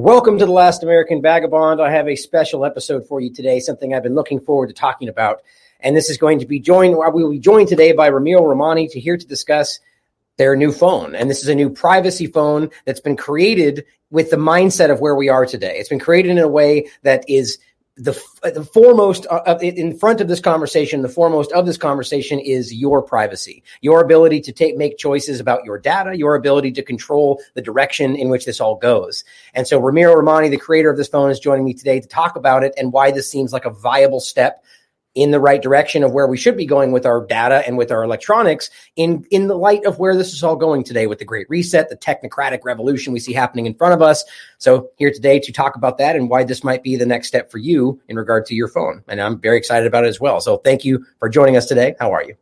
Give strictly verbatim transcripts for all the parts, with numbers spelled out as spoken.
Welcome to The Last American Vagabond. I have a special episode for you today, something I've been looking forward to talking about. And this is going to be joined, we will be joined today by Ramil Ramani to here to discuss their new phone. And this is a new privacy phone that's been created with the mindset of where we are today. It's been created in a way that is the, the foremost uh, in front of this conversation. The foremost of this conversation is your privacy, your ability to take, make choices about your data, your ability to control the direction in which this all goes. And so Ramil Ramani, the creator of this phone, is joining me today to talk about it and why this seems like a viable step in the right direction of where we should be going with our data and with our electronics in, in the light of where this is all going today with the Great Reset, the technocratic revolution we see happening in front of us. So here today to talk about that and why this might be the next step for you in regard to your phone. And I'm very excited about it as well. So thank you for joining us today. How are you?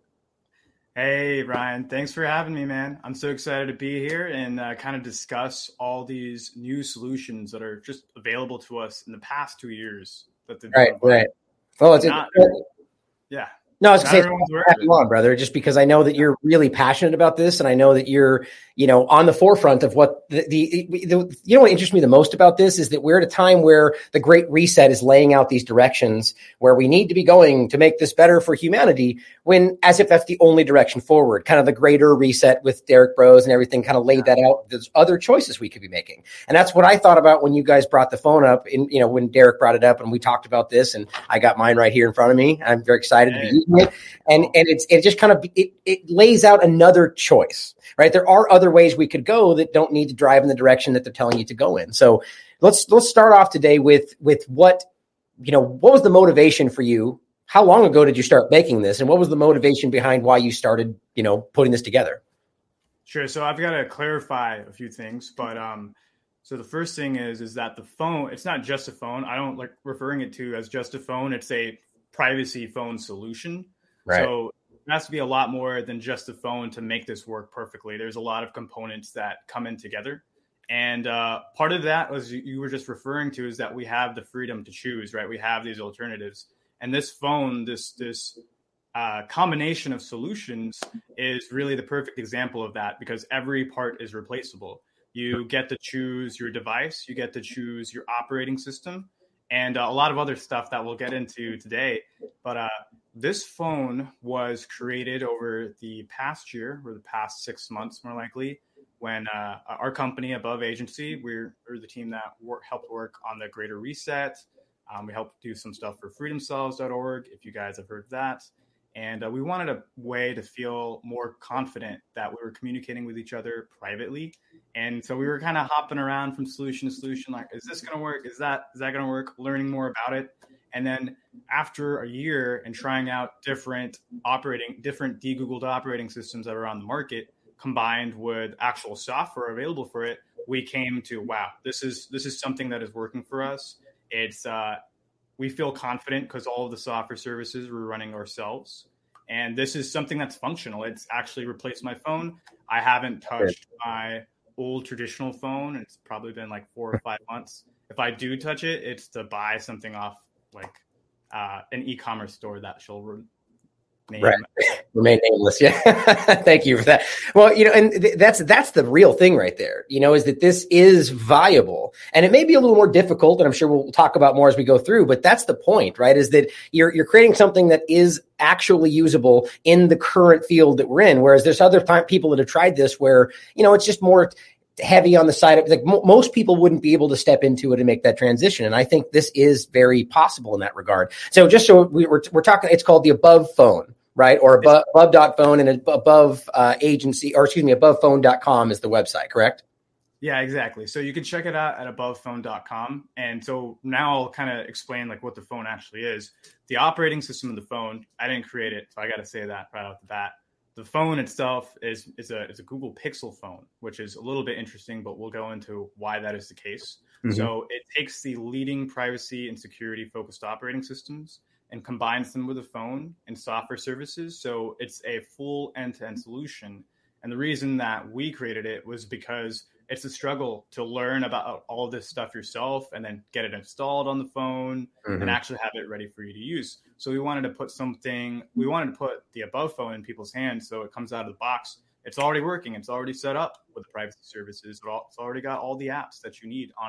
Hey, Ryan. Thanks for having me, man. I'm so excited to be here and uh, kind of discuss all these new solutions that are just available to us in the past two years. That right, right. Well, it's not, it, yeah. No, I was going to say, have you on, brother, just because I know that you're really passionate about this, and I know that you're, you know, on the forefront of what the, the, the, you know, what interests me the most about this is that we're at a time where the Great Reset is laying out these directions where we need to be going to make this better for humanity, when as if that's the only direction forward. Kind of the Greater Reset with Derek Bros and everything kind of laid that out. There's other choices we could be making, and that's what I thought about when you guys brought the phone up. In you know, when Derek brought it up and we talked about this, and I got mine right here in front of me. I'm very excited hey. to be using it. And and it's it just kind of it, it lays out another choice, right? There are other ways we could go that don't need to drive in the direction that they're telling you to go in. So let's let's start off today with with what you know. What was the motivation for you? How long ago did you start making this, and what was the motivation behind why you started you know putting this together? Sure. So I've got to clarify a few things, but um, so the first thing is is that the phone, it's not just a phone. I don't like referring it to as just a phone. It's a privacy phone solution. Right. So it has to be a lot more than just a phone to make this work perfectly. There's a lot of components that come in together. And uh, part of that, as you were just referring to, is that we have the freedom to choose, right? We have these alternatives. And this phone, this this uh, combination of solutions is really the perfect example of that, because every part is replaceable. You get to choose your device, you get to choose your operating system, and uh, a lot of other stuff that we'll get into today. But uh, this phone was created over the past year, or the past six months, more likely, when uh, our company, Above Agency, we're, we're the team that work, helped work on the Greater Reset. Um, we helped do some stuff for freedom cells dot org, if you guys have heard of that. And uh, we wanted a way to feel more confident that we were communicating with each other privately. And so we were kind of hopping around from solution to solution, like, is this going to work? Is that is that going to work? Learning more about it. And then after a year and trying out different operating, different de-Googled operating systems that are on the market, combined with actual software available for it, we came to, wow, this is this is something that is working for us. It's uh, we feel confident because all of the software services we're running ourselves. And this is something that's functional. It's actually replaced my phone. I haven't touched my old traditional phone. It's probably been like four or five months. If I do touch it, it's to buy something off like uh, an e-commerce store that she'll re- name. Right. Remain nameless. Yeah. Thank you for that. Well, you know, and th- that's, that's the real thing right there, you know, is that this is viable, and it may be a little more difficult, and I'm sure we'll talk about more as we go through, but that's the point, right? Is that you're, you're creating something that is actually usable in the current field that we're in. Whereas there's other th- people that have tried this where, you know, it's just more heavy on the side of like mo- most people wouldn't be able to step into it and make that transition. And I think this is very possible in that regard. So just so we, we're, we're talking, it's called the Above Phone, right? Or above, above dot phone, and above uh, agency, or excuse me, above phone dot com is the website, correct? Yeah, exactly. So you can check it out at above phone dot com. And so now I'll kind of explain like what the phone actually is. The operating system of the phone, I didn't create it, so I got to say that right off the bat. The phone itself is is a is a Google Pixel phone, which is a little bit interesting, but we'll go into why that is the case. Mm-hmm. So it takes the leading privacy and security focused operating systems and combines them with a phone and software services. So it's a full end-to-end solution. And the reason that we created it was because it's a struggle to learn about all this stuff yourself and then get it installed on the phone mm-hmm. and actually have it ready for you to use. So we wanted to put something, we wanted to put the Above phone in people's hands so it comes out of the box. It's already working. It's already set up with the privacy services. It's already got all the apps that you need on it.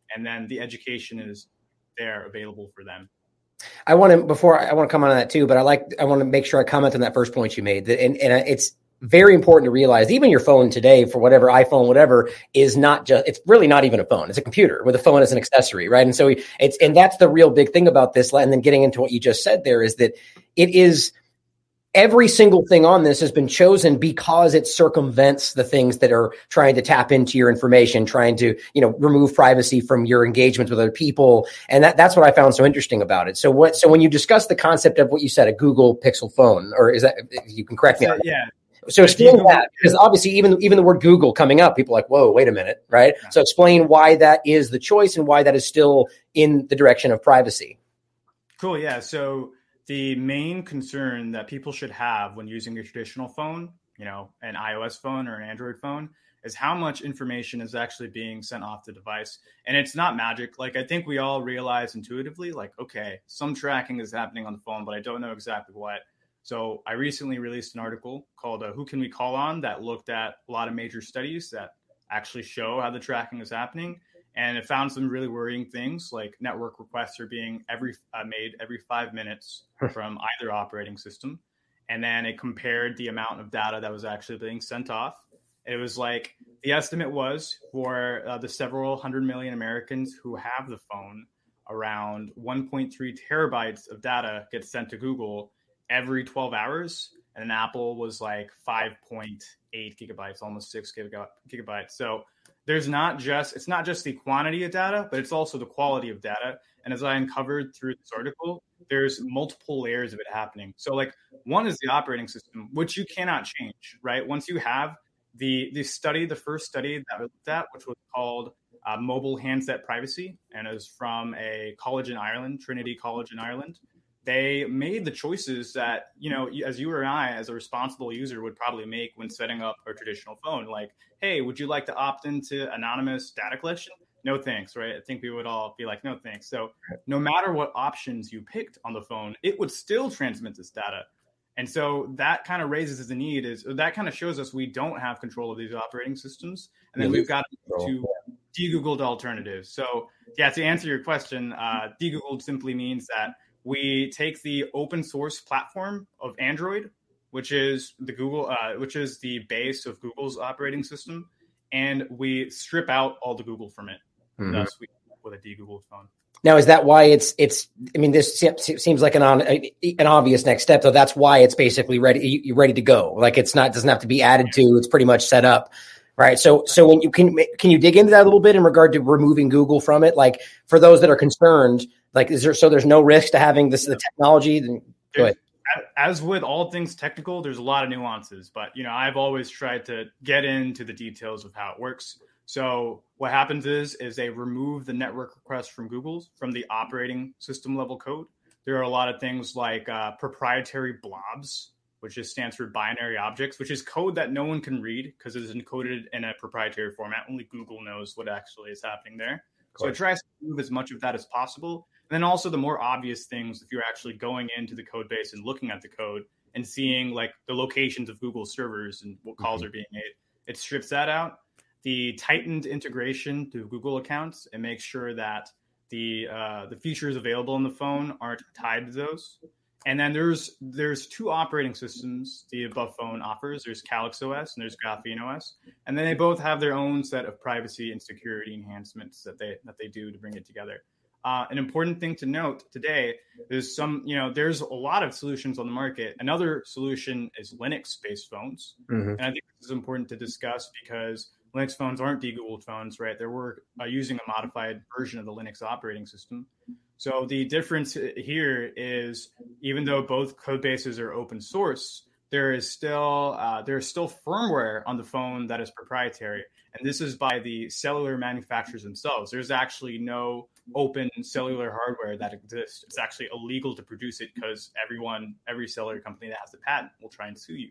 and then the education is there available for them. I want to, before I want to comment on that too, but I like, I want to make sure I comment on that first point you made. That, and, and it's very important to realize even your phone today, for whatever iPhone, whatever, is not just, it's really not even a phone. It's a computer with a phone as an accessory, right? And so it's, and that's the real big thing about this. And then getting into what you just said there is that it is, every single thing on this has been chosen because it circumvents the things that are trying to tap into your information, trying to, you know, remove privacy from your engagement with other people. And that, that's what I found so interesting about it. So what, so when you discuss the concept of what you said, a Google Pixel phone, or is that, you can correct me on that. Yeah. So explain that, because obviously even, even the word Google coming up, people are like, whoa, wait a minute, right? Yeah. So explain why that is the choice and why that is still in the direction of privacy. Cool. Yeah. So the main concern that people should have when using a traditional phone, you know, an iOS phone or an Android phone, is how much information is actually being sent off the device. And it's not magic. Like, I think we all realize intuitively, like, okay, some tracking is happening on the phone, but I don't know exactly what. So I recently released an article called uh, Who Can We Call On, that looked at a lot of major studies that actually show how the tracking is happening. And it found some really worrying things, like network requests are being every uh, made every five minutes from either operating system. And then it compared the amount of data that was actually being sent off. It was like, the estimate was for uh, the several hundred million Americans who have the phone, around one point three terabytes of data gets sent to Google every twelve hours. And then Apple was like five point eight gigabytes, almost six gigabytes. So there's not just, it's not just the quantity of data, but it's also the quality of data. And as I uncovered through this article, there's multiple layers of it happening. So like, one is the operating system, which you cannot change, right? Once you have the, the study, the first study that we looked at, which was called uh, Mobile Handset Privacy, and it was from a college in Ireland, Trinity College in Ireland. They made the choices that, you know, as you or I, as a responsible user, would probably make when setting up a traditional phone. Like, hey, would you like to opt into anonymous data collection? No, thanks, right? I think we would all be like, no, thanks. So no matter what options you picked on the phone, it would still transmit this data. And so that kind of raises the need, is that kind of shows us we don't have control of these operating systems. And then we've got to de-Googled alternatives. So yeah, to answer your question, uh, de-Googled simply means that we take the open source platform of Android, which is the Google, uh, which is the base of Google's operating system, and we strip out all the Google from it. Mm-hmm. Thus, we end up with a de-Googled phone. Now, is that why it's it's? I mean, this seems like an on, an obvious next step. So that's why it's basically ready. You're ready to go. Like, it's not doesn't have to be added to. It's pretty much set up. Right. So, so when you can, can you dig into that a little bit in regard to removing Google from it? Like, for those that are concerned, like, is there, so there's no risk to having this, the technology? Then go ahead. As with all things technical, there's a lot of nuances, but, you know, I've always tried to get into the details of how it works. So what happens is, is they remove the network request from Google's from the operating system level code. There are a lot of things like uh, proprietary blobs, which just stands for binary objects, which is code that no one can read because it is encoded in a proprietary format. Only Google knows what actually is happening there. So it tries to remove as much of that as possible. And then also the more obvious things, if you're actually going into the code base and looking at the code and seeing like the locations of Google servers and what calls mm-hmm. are being made, it strips that out. The tightened integration to Google accounts, and makes sure that the uh, the features available on the phone aren't tied to those. And then there's there's two operating systems the above phone offers. There's Calyx O S and there's Graphene O S. And then they both have their own set of privacy and security enhancements that they that they do to bring it together. Uh, an important thing to note today is some, you know, there's a lot of solutions on the market. Another solution is Linux-based phones. Mm-hmm. And I think this is important to discuss because Linux phones aren't de-Googled phones, right? They're we're, uh, using a modified version of the Linux operating system. So the difference here is, even though both code bases are open source, there is still uh, there is still firmware on the phone that is proprietary, and this is by the cellular manufacturers themselves. There's actually no open cellular hardware that exists. It's actually illegal to produce it because everyone, every cellular company that has the patent will try and sue you.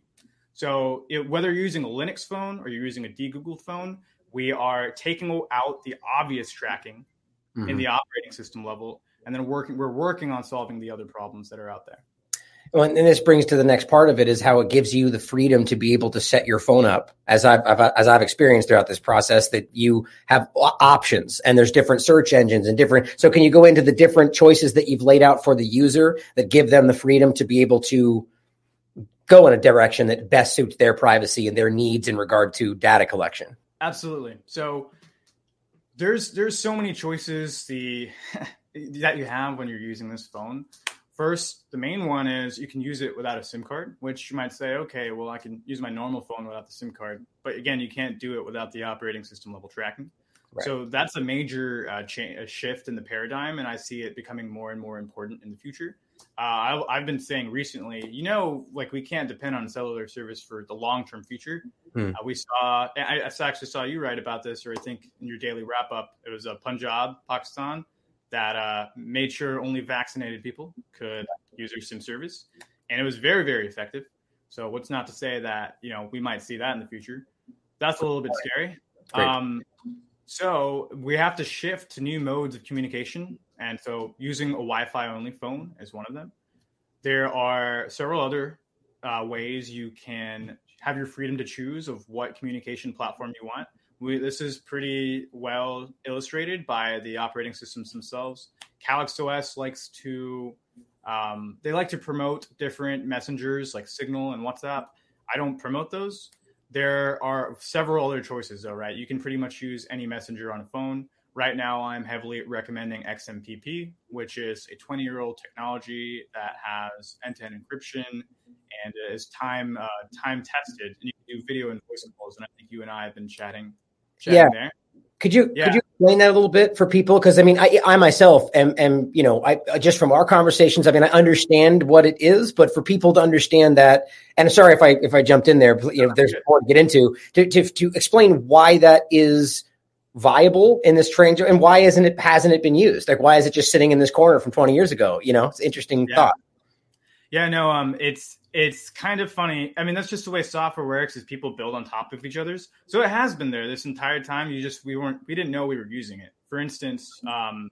So it, whether you're using a Linux phone or you're using a de-Googled phone, we are taking out the obvious tracking mm-hmm. in the operating system level. And then working, we're working on solving the other problems that are out there. Well, and this brings to the next part of it is how it gives you the freedom to be able to set your phone up, as I've, I've as I've experienced throughout this process, that you have options and there's different search engines and different. So can you go into the different choices that you've laid out for the user that give them the freedom to be able to go in a direction that best suits their privacy and their needs in regard to data collection? Absolutely. So there's there's so many choices the that you have when you're using this phone. First, the main one is you can use it without a SIM card, which you might say, okay, well, I can use my normal phone without the SIM card. But again, you can't do it without the operating system level tracking. Right. So that's a major uh, cha- a shift in the paradigm, and I see it becoming more and more important in the future. Uh, I, I've been saying recently, you know, like we can't depend on cellular service for the long-term future. Hmm. Uh, we saw, I, I actually saw you write about this, or I think in your daily wrap-up, it was uh, Punjab, Pakistan, that uh, made sure only vaccinated people could use their SIM service. And it was very, very effective. So what's not to say that, you know, we might see that in the future. That's a little bit scary. Um, so we have to shift to new modes of communication. And so using a Wi-Fi only phone is one of them. There are several other uh, ways you can have your freedom to choose of what communication platform you want. We, this is pretty well illustrated by the operating systems themselves. CalyxOS likes to, um, they like to promote different messengers like Signal and WhatsApp. I don't promote those. There are several other choices though, right? You can pretty much use any messenger on a phone. Right now, I'm heavily recommending X M P P, which is a twenty-year-old technology that has end-to-end encryption and is time uh, time tested. And you can do video and voice calls, and I think you and I have been chatting. Yeah. There. Could you yeah. could you explain that a little bit for people? Because I mean, I I myself am am you know I just from our conversations, I mean, I understand what it is, but for people to understand that, and sorry if I if I jumped in there, you know, there's more to get into to to to explain why that is viable in this train, and why isn't it hasn't it been used? Like, why is it just sitting in this corner from twenty years ago? You know, it's an interesting yeah. thought. Yeah, no, um, it's it's kind of funny. I mean, that's just the way software works, is people build on top of each other's. So it has been there this entire time. You just we weren't we didn't know we were using it. For instance, um,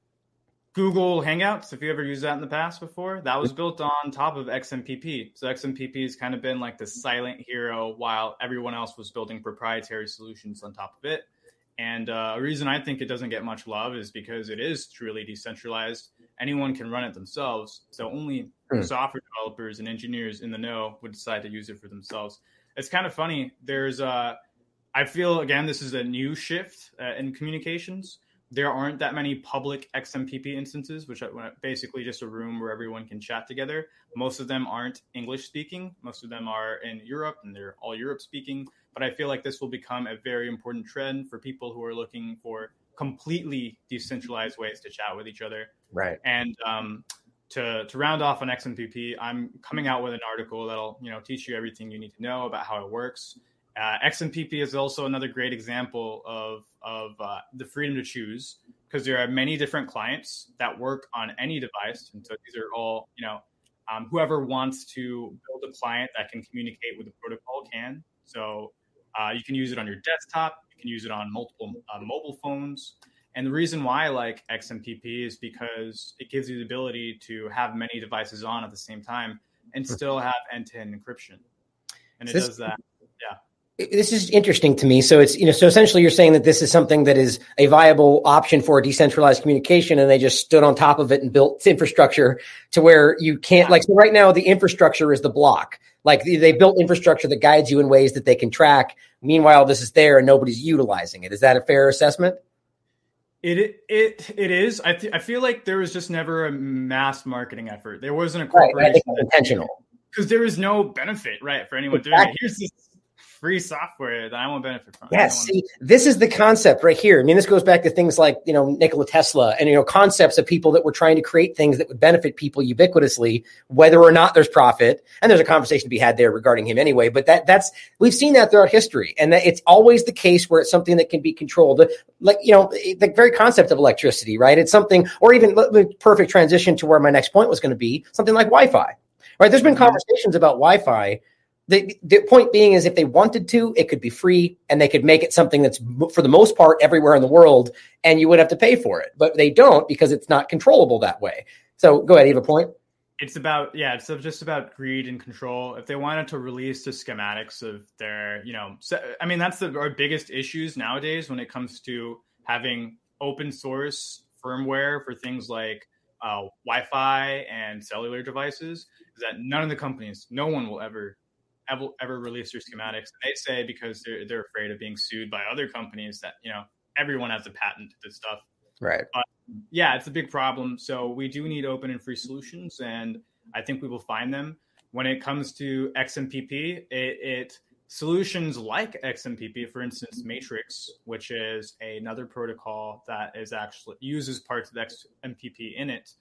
Google Hangouts, if you ever used that in the past before, that was built on top of X M P P. So X M P P has kind of been like the silent hero while everyone else was building proprietary solutions on top of it. And uh, a reason I think it doesn't get much love is because it is truly decentralized. Anyone can run it themselves. So only mm. software developers and engineers in the know would decide to use it for themselves. It's kind of funny. There's, uh, I feel, again, this is a new shift uh, in communications. There aren't that many public X M P P instances, which are basically just a room where everyone can chat together. Most of them aren't English speaking. Most of them are in Europe, and they're all Europe speaking. But I feel like this will become a very important trend for people who are looking for completely decentralized ways to chat with each other. Right. And um, to to round off on X M P P, I'm coming out with an article that'll you know teach you everything you need to know about how it works. Uh, X M P P is also another great example of of uh, the freedom to choose, because there are many different clients that work on any device, and so these are all you know um, whoever wants to build a client that can communicate with the protocol can. So uh, you can use it on your desktop, you can use it on multiple uh, mobile phones, and the reason why I like X M P P is because it gives you the ability to have many devices on at the same time and still have end-to-end encryption, and it this- does that. Yeah. This is interesting to me. So it's, you know, so essentially you're saying that this is something that is a viable option for decentralized communication, and they just stood on top of it and built infrastructure to where you can't, like, so right now the infrastructure is the block. Like they built infrastructure that guides you in ways that they can track. Meanwhile, this is there and nobody's utilizing it. Is that a fair assessment? It it it is. I th- I feel like there was just never a mass marketing effort. There wasn't a corporation. Right, I think that's intentional. Because there is no benefit, right, for anyone Exactly. doing it. Here's this free software that I won't benefit from. Yes, see, this is the concept right here. I mean, this goes back to things like, you know, Nikola Tesla and, you know, concepts of people that were trying to create things that would benefit people ubiquitously, whether or not there's profit. And there's a conversation to be had there regarding him anyway. But that that's we've seen that throughout history. And that it's always the case where it's something that can be controlled. Like, you know, the very concept of electricity, right? It's something, or even the perfect transition to where my next point was going to be, something like Wi-Fi, right? There's been conversations about Wi-Fi. The, the point being is if they wanted to, it could be free and they could make it something that's for the most part everywhere in the world and you would have to pay for it. But they don't because it's not controllable that way. So go ahead, you have a point? It's about, yeah, it's just about greed and control. If they wanted to release the schematics of their, you know, so, I mean, that's the, our biggest issues nowadays when it comes to having open source firmware for things like uh, Wi-Fi and cellular devices, is that none of the companies, no one will ever, ever, ever release their schematics. And they say because they're, they're afraid of being sued by other companies that, you know, everyone has a patent to this stuff. Right. But yeah, it's a big problem. So we do need open and free solutions, and I think we will find them. When it comes to X M P P, it, it solutions like X M P P, for instance, Matrix, which is another protocol that is actually uses parts of X M P P in it.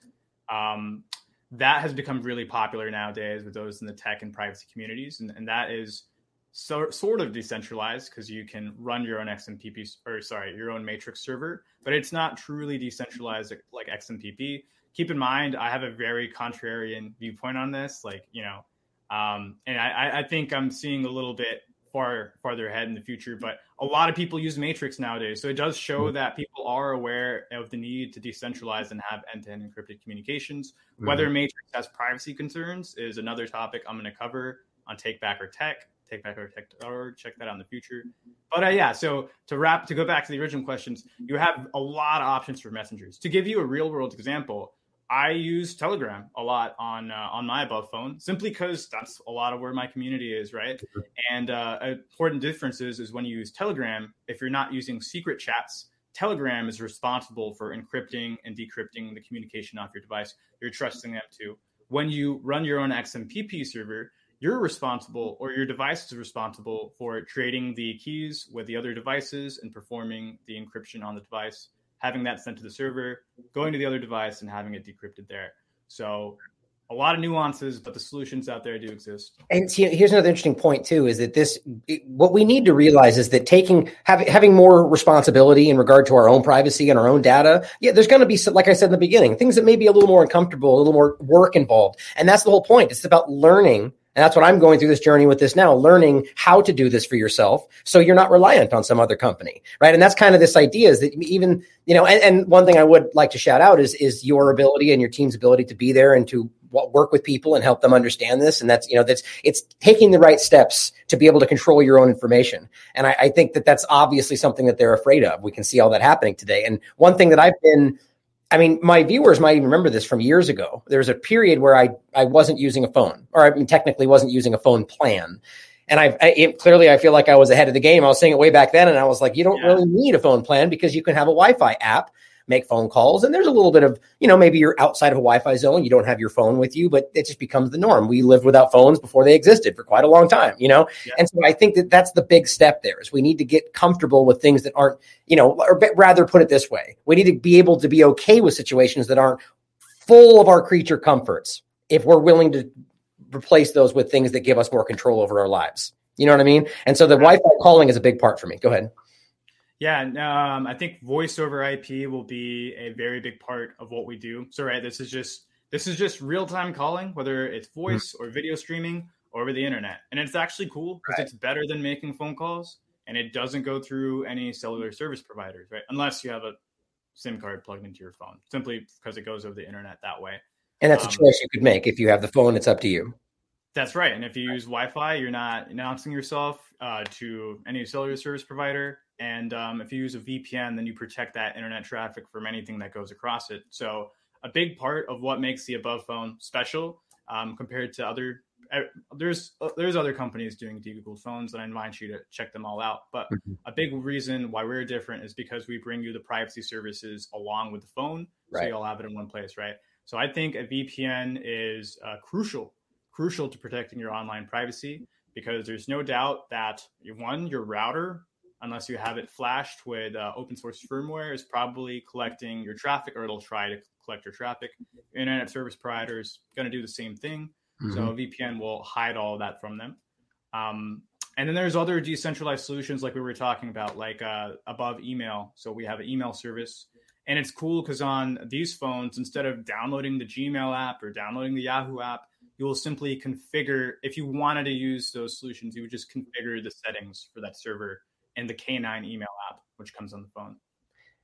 Um, that has become really popular nowadays with those in the tech and privacy communities, and, and that is So, sort of decentralized because you can run your own X M P P or sorry, your own Matrix server, but it's not truly decentralized like X M P P. Keep in mind, I have a very contrarian viewpoint on this. Like, you know, um, and I, I think I'm seeing a little bit far farther ahead in the future, but a lot of people use Matrix nowadays. So it does show that people are aware of the need to decentralize and have end-to-end encrypted communications. Mm-hmm. Whether Matrix has privacy concerns is another topic I'm going to cover on Take Back Our Tech. Take Back Our Tech dot org. Check that out in the future. But uh, yeah, so to wrap, to go back to the original questions, you have a lot of options for messengers. To give you a real world example, I use Telegram a lot on uh, on my above phone, simply because that's a lot of where my community is, right? And uh, important differences is when you use Telegram, if you're not using secret chats, Telegram is responsible for encrypting and decrypting the communication off your device. You're trusting them to. When you run your own X M P P server, you're responsible, or your device is responsible for trading the keys with the other devices and performing the encryption on the device, having that sent to the server, going to the other device and having it decrypted there. So a lot of nuances, but the solutions out there do exist. And see, here's another interesting point too, is that this, what we need to realize is that taking, having, having more responsibility in regard to our own privacy and our own data. Yeah, there's going to be, like I said in the beginning, things that may be a little more uncomfortable, a little more work involved. And that's the whole point. It's about learning. And that's what I'm going through this journey with this now, learning how to do this for yourself so you're not reliant on some other company, right? And that's kind of this idea is that even, you know, and, and one thing I would like to shout out is, is your ability and your team's ability to be there and to work with people and help them understand this. And that's, you know, that's, it's taking the right steps to be able to control your own information. And I, I think that that's obviously something that they're afraid of. We can see all that happening today. And one thing that I've been, I mean, my viewers might even remember this from years ago. There was a period where I, I wasn't using a phone, or I mean, technically wasn't using a phone plan. And I've, I it, clearly I feel like I was ahead of the game. I was saying it way back then. And I was like, you don't yeah. really need a phone plan because you can have a Wi-Fi app, make phone calls. And there's a little bit of, you know, maybe you're outside of a Wi-Fi zone. You don't have your phone with you, but it just becomes the norm. We lived without phones before they existed for quite a long time, you know? Yeah. And so I think that that's the big step there is we need to get comfortable with things that aren't, you know, or rather put it this way. We need to be able to be okay with situations that aren't full of our creature comforts if we're willing to replace those with things that give us more control over our lives. You know what I mean? And so the Wi-Fi calling is a big part for me. Go ahead. Yeah, um, I think voice over I P will be a very big part of what we do. So, right, this is just this is just real time calling, whether it's voice or video streaming or over the internet, and it's actually cool because right. it's better than making phone calls, and it doesn't go through any cellular service providers, right? Unless you have a SIM card plugged into your phone, simply because it goes over the internet that way. And that's um, a choice you could make if you have the phone. It's up to you. That's right, and if you use Wi-Fi, you're not announcing yourself uh, to any cellular service provider. And um, if you use a V P N, then you protect that internet traffic from anything that goes across it. So a big part of what makes the above phone special um, compared to other, uh, there's uh, there's other companies doing decoupled phones, and I invite you to check them all out. But mm-hmm. a big reason why we're different is because we bring you the privacy services along with the phone. Right. So you all have it in one place, right? So I think a V P N is uh, crucial, crucial to protecting your online privacy, because there's no doubt that, one, your router, unless you have it flashed with uh, open source firmware, is probably collecting your traffic, or it'll try to collect your traffic. Internet service provider is going to do the same thing. Mm-hmm. So a V P N will hide all of that from them. Um, and then there's other decentralized solutions like we were talking about, like uh, above email. So we have an email service. And it's cool because on these phones, instead of downloading the Gmail app or downloading the Yahoo app, you will simply configure, if you wanted to use those solutions, you would just configure the settings for that server in the K nine email app, which comes on the phone.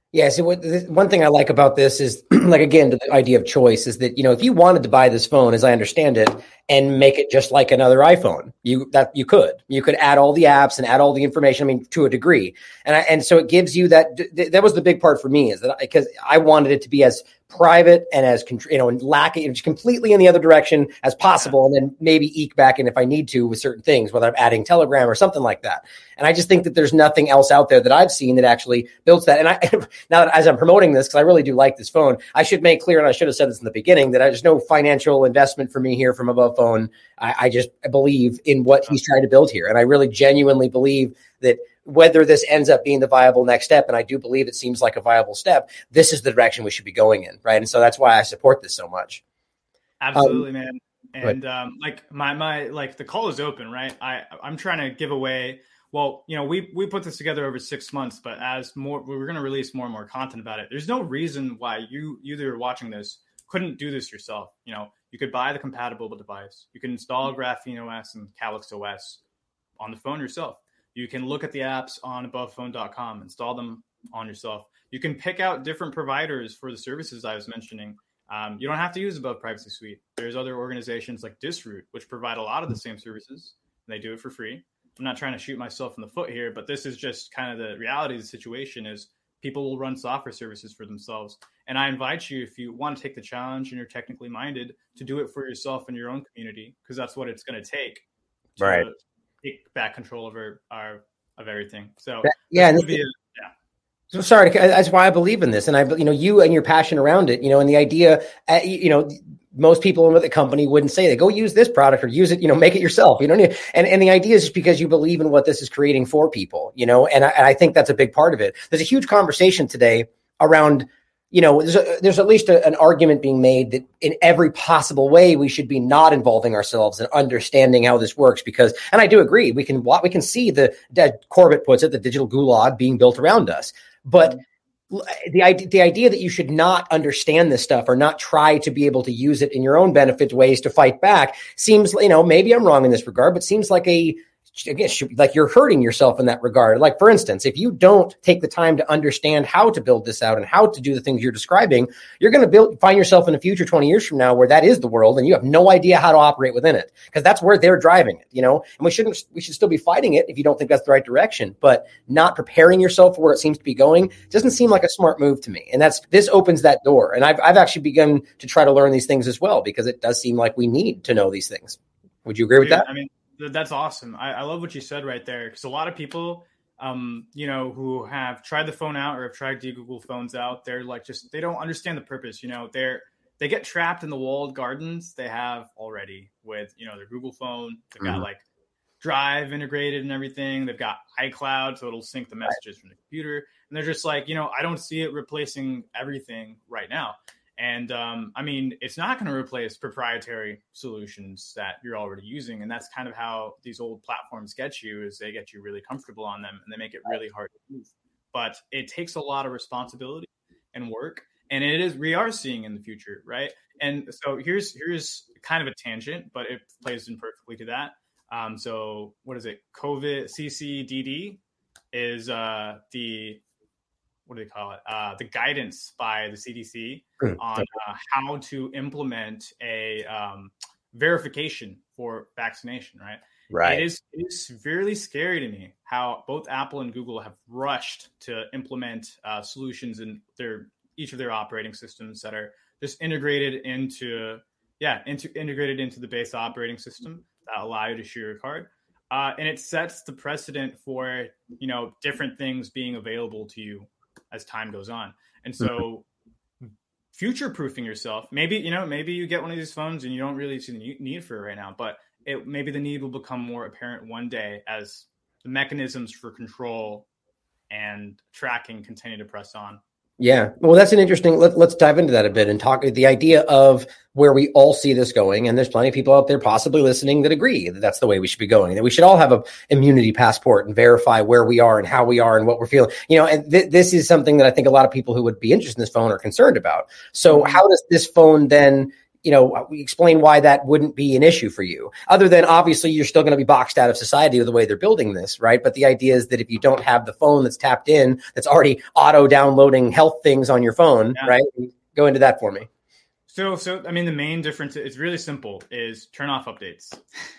Yeah. So what, this, one thing I like about this is, like, again, the idea of choice is that, you know, if you wanted to buy this phone, as I understand it, and make it just like another iPhone, you that you could, you could add all the apps and add all the information. I mean, to a degree, and I, and so it gives you that. That was the big part for me, is that because I wanted it to be as private and as, you know, and lacking completely in the other direction as possible, and then maybe eke back in if I need to with certain things, whether I'm adding Telegram or something like that. And I just think that there's nothing else out there that I've seen that actually builds that. And I, now that as I'm promoting this, because I really do like this phone, I should make clear, and I should have said this in the beginning, that there's no financial investment for me here from Above Phone. I, I just believe in what he's trying to build here. And I really genuinely believe that whether this ends up being the viable next step, and I do believe it seems like a viable step, this is the direction we should be going in, right? And so that's why I support this so much. Absolutely, um, man. And um, like my my like the call is open, right? I I'm trying to give away. Well, you know, we we put this together over six months, but as more we're going to release more and more content about it. There's no reason why you you that are watching this couldn't do this yourself. You know, you could buy the compatible device. You can install Graphene O S and Calyx O S on the phone yourself. You can look at the apps on above phone dot com, install them on yourself. You can pick out different providers for the services I was mentioning. Um, you don't have to use Above Privacy Suite. There's other organizations like Disroot, which provide a lot of the same services. And they do it for free. I'm not trying to shoot myself in the foot here, but this is just kind of the reality of the situation is people will run software services for themselves. And I invite you, if you want to take the challenge and you're technically minded, to do it for yourself in your own community, because that's what it's going to take. To, right. Take back control over our of everything. So yeah, and a, yeah. So sorry, that's why I believe in this, and I, you know, you and your passion around it, you know, and the idea, uh, you know, most people in the company wouldn't say that. Go use this product or use it, you know, make it yourself. You don't need, and and the idea is just because you believe in what this is creating for people, you know, and I, and I think that's a big part of it. There's a huge conversation today around. You know, there's, a, there's at least a, an argument being made that in every possible way, we should be not involving ourselves in understanding how this works because, and I do agree, we can, we can see the, that Corbett puts it, the digital gulag being built around us. But the idea, the idea that you should not understand this stuff or not try to be able to use it in your own benefit ways to fight back seems, you know, maybe I'm wrong in this regard, but seems like a, I guess like you're hurting yourself in that regard. Like, for instance, if you don't take the time to understand how to build this out and how to do the things you're describing, you're going to build, find yourself in the future twenty years from now where that is the world and you have no idea how to operate within it because that's where they're driving it, you know, and we shouldn't, we should still be fighting it if you don't think that's the right direction, but not preparing yourself for where it seems to be going doesn't seem like a smart move to me. And that's, this opens that door. And I've, I've actually begun to try to learn these things as well because it does seem like we need to know these things. Would you agree with Dude, that? I mean, that's awesome. I, I love what you said right there. Because a lot of people, um, you know, who have tried the phone out or have tried to Google phones out, they're like, just, they don't understand the purpose. You know, they're, they get trapped in the walled gardens they have already with, you know, their Google phone. They've got mm-hmm. like Drive integrated and everything. They've got iCloud, so it'll sync the messages right. from the computer. And they're just like, you know, I don't see it replacing everything right now. And um, I mean, it's not going to replace proprietary solutions that you're already using. And that's kind of how these old platforms get you is they get you really comfortable on them and they make it really hard to move. But it takes a lot of responsibility and work. And it is, we are seeing in the future, right? And so here's, here's kind of a tangent, but it plays in perfectly to that. Um, so what is it? COVID C C D D is uh, the, what do they call it? Uh, the guidance by the C D C on uh, how to implement a um, verification for vaccination, right? Right. It is, it is severely scary to me how both Apple and Google have rushed to implement uh, solutions in their each of their operating systems that are just integrated into, yeah, into integrated into the base operating system that allow you to share your card. Uh, and it sets the precedent for, you know, different things being available to you as time goes on. And so future proofing yourself, maybe, you know, maybe you get one of these phones and you don't really see the need for it right now, but it maybe the need will become more apparent one day as the mechanisms for control and tracking continue to press on. Yeah. Well, that's an interesting, let, let's dive into that a bit and talk the idea of where we all see this going. And there's plenty of people out there possibly listening that agree that that's the way we should be going, that we should all have a immunity passport and verify where we are and how we are and what we're feeling, you know, and th- this is something that I think a lot of people who would be interested in this phone are concerned about. So how does this phone then you know, explain why that wouldn't be an issue for you, other than obviously you're still going to be boxed out of society with the way they're building this, right? But the idea is that if you don't have the phone that's tapped in, that's already auto downloading health things on your phone, yeah. right? Go into that for me. So, so I mean, the main difference, it's really simple, is turn off updates.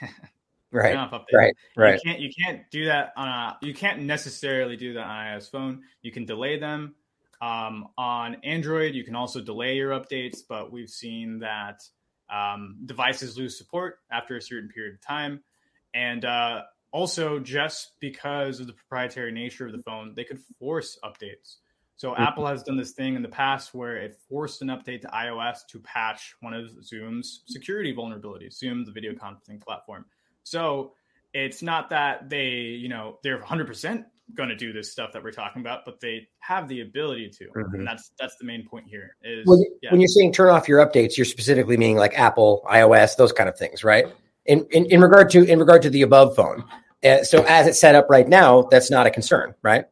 Right. Turn off updates. Right. Right. You can't, you can't do that on a, you can't necessarily do that on an iOS phone. You can delay them. Um, on Android, you can also delay your updates, but we've seen that um, devices lose support after a certain period of time. And uh, also, just because of the proprietary nature of the phone, they could force updates. So mm-hmm. Apple has done this thing in the past where it forced an update to iOS to patch one of Zoom's security vulnerabilities, Zoom, the video conferencing platform. So it's not that they, you know, they're one hundred percent going to do this stuff that we're talking about, but they have the ability to. Mm-hmm. And that's that's the main point here. Is well, yeah. When you're saying turn off your updates, you're specifically meaning like Apple, iOS, those kind of things, right? In in, in regard to in regard to the above phone. Uh, so as it's set up right now, that's not a concern, right?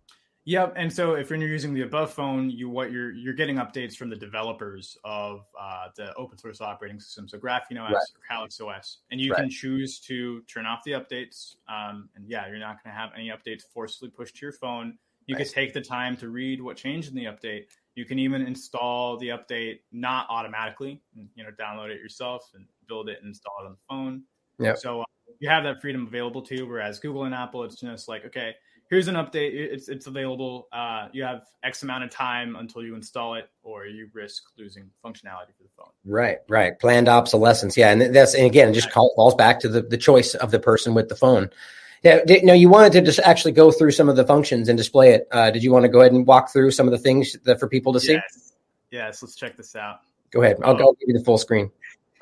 Yep. And so if you're using the above phone, you what you're you're getting updates from the developers of uh, the open source operating system, so Graphene O S right. or Calyx O S, and you right. can choose to turn off the updates. Um, and yeah, you're not going to have any updates forcibly pushed to your phone. You right. can take the time to read what changed in the update. You can even install the update not automatically, and, you know, download it yourself and build it and install it on the phone. Yeah. So uh, you have that freedom available to you. Whereas Google and Apple, it's just like, okay, here's an update. It's it's available. Uh, you have X amount of time until you install it, or you risk losing functionality for the phone. Right, right. Planned obsolescence. Yeah, and that's and again, it just call, falls back to the, the choice of the person with the phone. Yeah. Did, no, you wanted to just actually go through some of the functions and display it. Uh, did you want to go ahead and walk through some of the things that for people to see? Yes. Yes. Let's check this out. Go ahead. I'll, oh. I'll give you the full screen.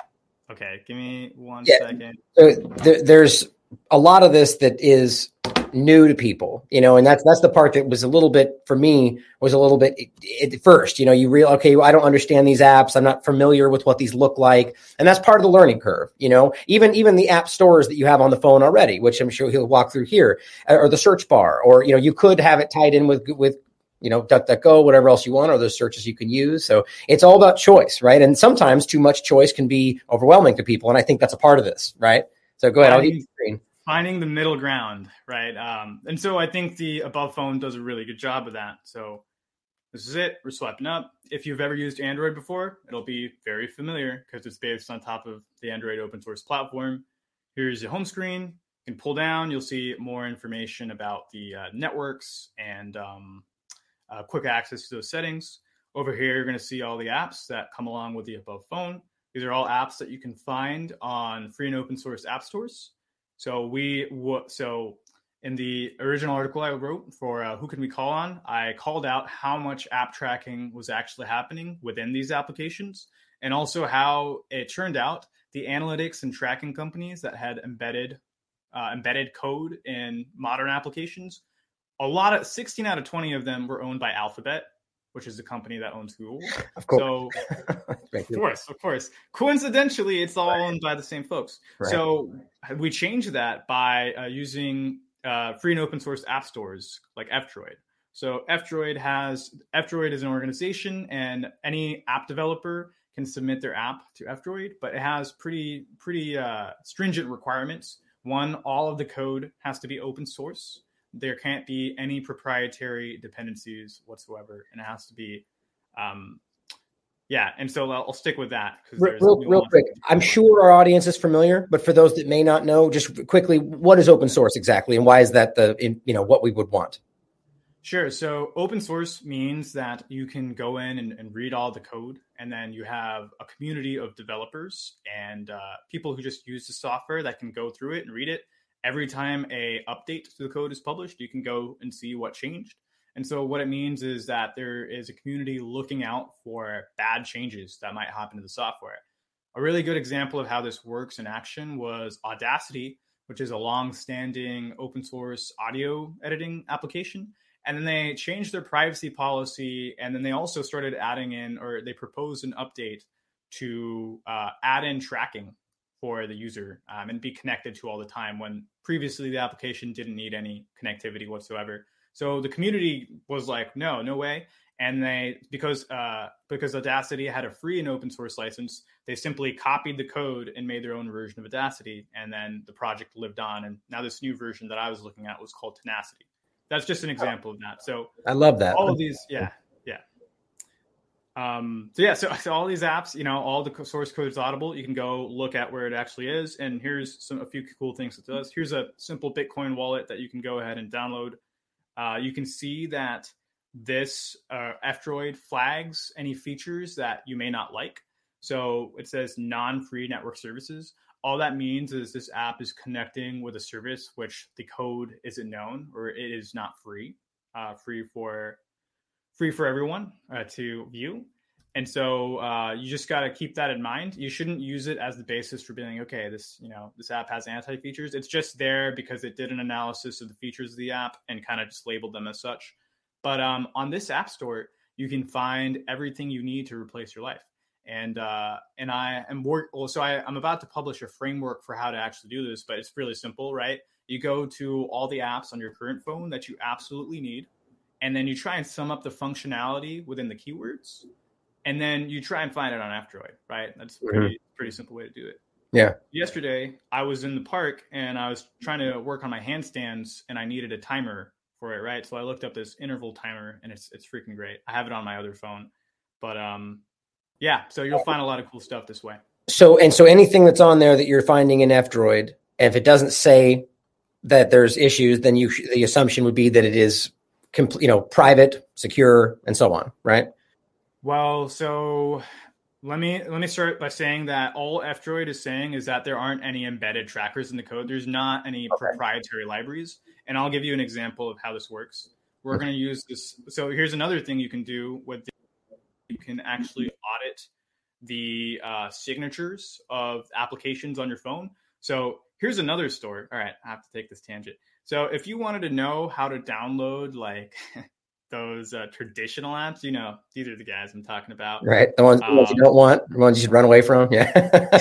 Okay. Give me one yeah. second. So there, there's a lot of this that is new to people, you know, and that's that's the part that was a little bit for me was a little bit at first, you know, you real okay, I don't understand these apps, I'm not familiar with what these look like, and that's part of the learning curve, you know. Even even the app stores that you have on the phone already, which I'm sure he'll walk through here, or the search bar, or you know, you could have it tied in with with you know, DuckDuckGo, whatever else you want, or those searches you can use. So it's all about choice, right? And sometimes too much choice can be overwhelming to people, and I think that's a part of this, right? So go ahead, I'll give you the screen. Finding the middle ground, right? Um, and so I think the above phone does a really good job of that. So this is it. We're swiping up. If you've ever used Android before, it'll be very familiar because it's based on top of the Android open source platform. Here's the home screen. You can pull down. You'll see more information about the uh, networks and um, uh, quick access to those settings. Over here, you're going to see all the apps that come along with the above phone. These are all apps that you can find on free and open source app stores. So we so in the original article I wrote for uh, Who Can We Call On, I called out how much app tracking was actually happening within these applications, and also how it turned out the analytics and tracking companies that had embedded uh, embedded code in modern applications, a lot of sixteen out of twenty of them were owned by Alphabet, which is the company that owns Google. Of course. So, of course, of course. Coincidentally, it's all right. owned by the same folks. Right. So we changed that by uh, using uh, free and open source app stores like F-Droid. So F-Droid has F-Droid is an organization, and any app developer can submit their app to F-Droid, but it has pretty pretty uh, stringent requirements. One, all of the code has to be open source. There can't be any proprietary dependencies whatsoever, and it has to be, um, yeah. And so I'll, I'll stick with that. Real, real quick, I'm sure our audience is familiar, but for those that may not know, just quickly, what is open source exactly, and why is that the in, you know what we would want? Sure. So open source means that you can go in and, and read all the code, and then you have a community of developers and uh, people who just use the software that can go through it and read it. Every time a update to the code is published, you can go and see what changed. And so what it means is that there is a community looking out for bad changes that might happen to the software. A really good example of how this works in action was Audacity, which is a long-standing open source audio editing application. And then they changed their privacy policy. And then they also started adding in, or they proposed an update to uh, add in tracking for the user um, and be connected to all the time, when previously the application didn't need any connectivity whatsoever. So the community was like, no, no way. And they, because uh, because Audacity had a free and open source license, they simply copied the code and made their own version of Audacity. And then the project lived on. And now this new version that I was looking at was called Tenacity. That's just an example of that. So I love that. All of these, yeah, yeah. Um, so yeah, so, so all these apps, you know, all the source code is Audible. You can go look at where it actually is. And here's some a few cool things it does. Here's a simple Bitcoin wallet that you can go ahead and download. Uh, you can see that this uh, F-Droid flags any features that you may not like. So it says non-free network services. All that means is this app is connecting with a service which the code isn't known, or it is not free, uh, free for free for everyone uh, to view. And so uh, you just got to keep that in mind. You shouldn't use it as the basis for being, okay, this, you know, this app has anti-features. It's just there because it did an analysis of the features of the app and kind of just labeled them as such. But um, on this app store, you can find everything you need to replace your life. And uh, and I am work. Well, so I, I'm about to publish a framework for how to actually do this, but it's really simple, right? You go to all the apps on your current phone that you absolutely need, and then you try and sum up the functionality within the keywords, and then you try and find it on F-Droid, right? That's a pretty mm-hmm. pretty simple way to do it. Yeah. Yesterday, I was in the park and I was trying to work on my handstands, and I needed a timer for it, right? So I looked up this interval timer, and it's it's freaking great. I have it on my other phone, but um. Yeah, so you'll find a lot of cool stuff this way. So and so anything that's on there that you're finding in F-Droid, if it doesn't say that there's issues, then you the assumption would be that it is complete, you know, private, secure, and so on, right? Well, so let me let me start by saying that all F-Droid is saying is that there aren't any embedded trackers in the code. There's not any okay. proprietary libraries, and I'll give you an example of how this works. We're okay. going to use this. So here's another thing you can do with the you can actually audit the uh, signatures of applications on your phone. So here's another story. All right, I have to take this tangent. So if you wanted to know how to download like those uh, traditional apps, you know, these are the guys I'm talking about. Right, the ones, um, the ones you don't want, the ones you should run away from. Yeah.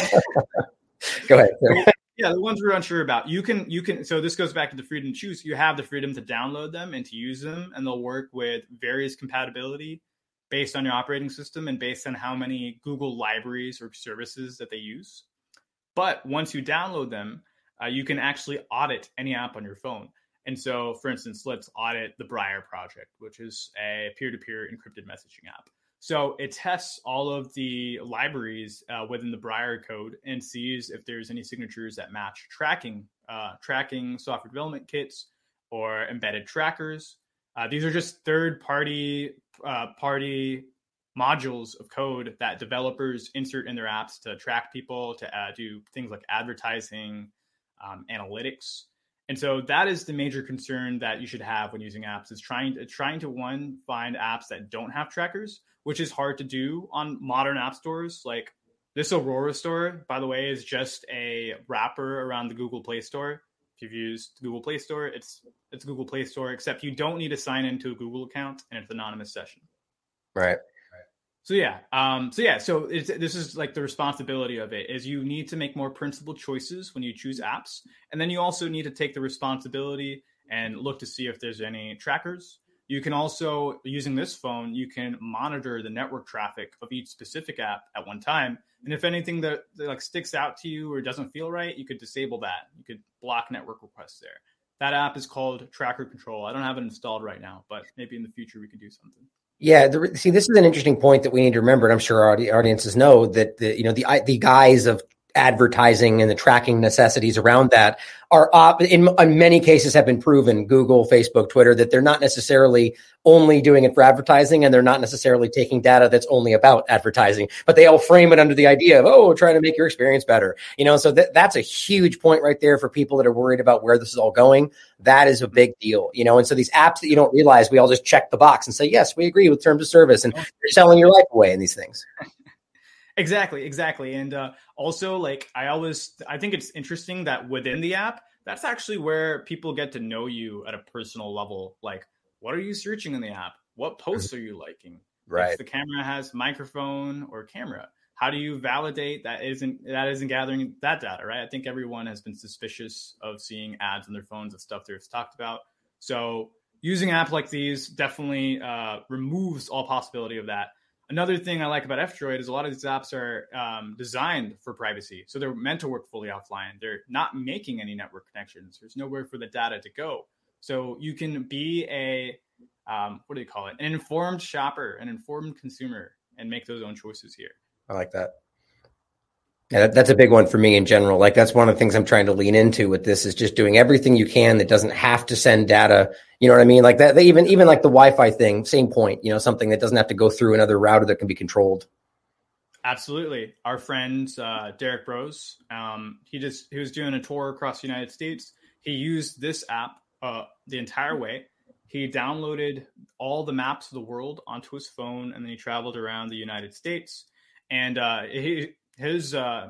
Go ahead. Yeah, the ones we're unsure about. You can, you can. So this goes back to the freedom to choose. You have the freedom to download them and to use them, and they'll work with various compatibility based on your operating system and based on how many Google libraries or services that they use. But once you download them, uh, you can actually audit any app on your phone. And so, for instance, let's audit the Briar project, which is a peer-to-peer encrypted messaging app. So it tests all of the libraries uh, within the Briar code and sees if there's any signatures that match tracking, uh, tracking software development kits or embedded trackers. Uh, these are just third-party uh, party modules of code that developers insert in their apps to track people, to uh, do things like advertising, um, analytics. And so that is the major concern that you should have when using apps, is trying to, trying to, one, find apps that don't have trackers, which is hard to do on modern app stores. Like this Aurora store, by the way, is just a wrapper around the Google Play Store. If you've used Google Play Store, it's it's Google Play Store, except you don't need to sign into a Google account, and it's an anonymous session. Right. So yeah, um, so yeah, so it's, this is like the responsibility of it, is you need to make more principled choices when you choose apps, and then you also need to take the responsibility and look to see if there's any trackers. You can also, using this phone, you can monitor the network traffic of each specific app at one time. And if anything that, that like sticks out to you or doesn't feel right, you could disable that. You could block network requests there. That app is called Tracker Control. I don't have it installed right now, but maybe in the future we could do something. Yeah, the, see, this is an interesting point that we need to remember, and I'm sure our audiences know that the you know the the guise of advertising and the tracking necessities around that are op- in, in many cases have been proven, Google, Facebook, Twitter, that they're not necessarily only doing it for advertising, and they're not necessarily taking data that's only about advertising, but they all frame it under the idea of, oh, trying to make your experience better. You know, so that, that's a huge point right there for people that are worried about where this is all going. That is a big deal, you know, and so these apps that you don't realize, we all just check the box and say, yes, we agree with terms of service, and you're selling your life away in these things. Exactly, exactly. And uh, also, like, I always, I think it's interesting that within the app, that's actually where people get to know you at a personal level. Like, what are you searching in the app? What posts are you liking? Right. If the camera has microphone or camera, how do you validate that isn't that isn't gathering that data, right? I think everyone has been suspicious of seeing ads on their phones of stuff they've talked about. So using an app like these definitely uh, removes all possibility of that. Another thing I like about F-Droid is a lot of these apps are um, designed for privacy. So they're meant to work fully offline. They're not making any network connections. There's nowhere for the data to go. So you can be a, um, what do you call it? An informed shopper, an informed consumer, and make those own choices here. I like that. Yeah, that, that's a big one for me in general. Like that's one of the things I'm trying to lean into with this is just doing everything you can that doesn't have to send data. You know what I mean? Like that, they even, even like the Wi-Fi thing, same point, you know, something that doesn't have to go through another router that can be controlled. Absolutely. Our friend, uh, Derek Bros, um, he just, he was doing a tour across the United States. He used this app uh, the entire way. He downloaded all the maps of the world onto his phone, and then he traveled around the United States. And uh, he, his uh,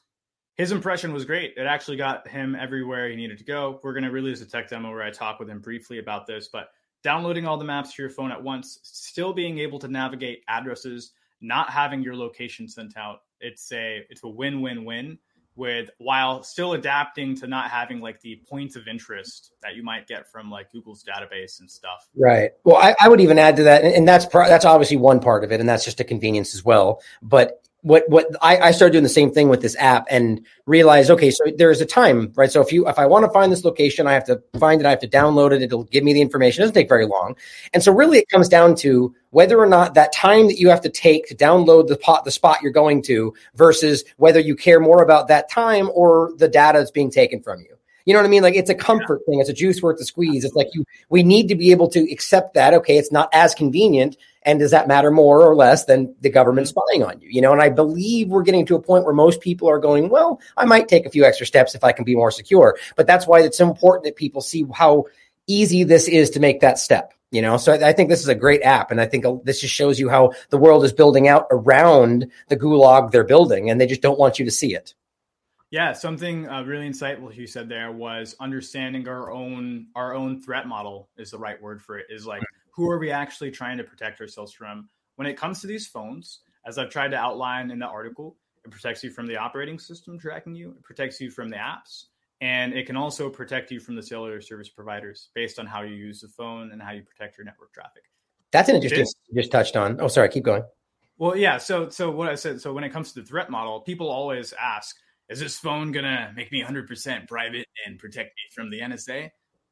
his impression was great. It actually got him everywhere he needed to go. We're going to release a tech demo where I talk with him briefly about this. But downloading all the maps to your phone at once, still being able to navigate addresses, not having your location sent out, it's a it's a win-win-win. With while still adapting to not having like the points of interest that you might get from like Google's database and stuff. Right. Well, I, I would even add to that, and, and that's pro- that's obviously one part of it, and that's just a convenience as well. But what what I, I started doing the same thing with this app and realized, okay, so there's a time, right? So if you if I want to find this location, I have to find it, I have to download it, it'll give me the information. It doesn't take very long. And so really it comes down to whether or not that time that you have to take to download the pot, the spot you're going to versus whether you care more about that time or the data that's being taken from you. You know what I mean? Like it's a comfort yeah. thing. It's a juice worth the squeeze. It's like you, we need to be able to accept that. Okay. It's not as convenient. And does that matter more or less than the government spying on you? You know, and I believe we're getting to a point where most people are going, well, I might take a few extra steps if I can be more secure. But that's why it's so important that people see how easy this is to make that step. You know, so I, I think this is a great app. And I think this just shows you how the world is building out around the gulag they're building, and they just don't want you to see it. Yeah, something uh, really insightful you said there was understanding our own our own threat model is the right word for it. Is like, who are we actually trying to protect ourselves from? When it comes to these phones, as I've tried to outline in the article, it protects you from the operating system tracking you. It protects you from the apps. And it can also protect you from the cellular service providers based on how you use the phone and how you protect your network traffic. That's an interesting this, you just touched on. Oh, sorry, keep going. Well, yeah. So so what I said, so when it comes to the threat model, people always ask, is this phone going to make me one hundred percent private and protect me from the N S A?